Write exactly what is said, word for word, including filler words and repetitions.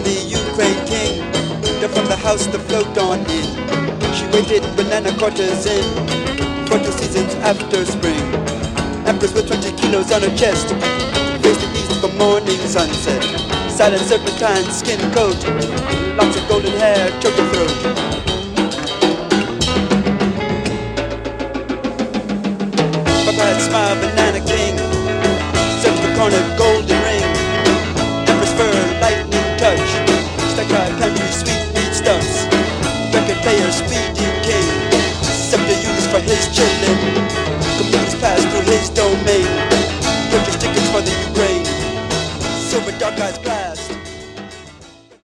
and the Ukraine king, they're from the house to float on in. She waited banana quarters in, for two seasons after spring. Empress with twenty kilos on her chest, faced the east for morning sunset. Silent serpentine skin coat, lots of golden hair, choked her throat. Papa had smile, banana king, searched the corner.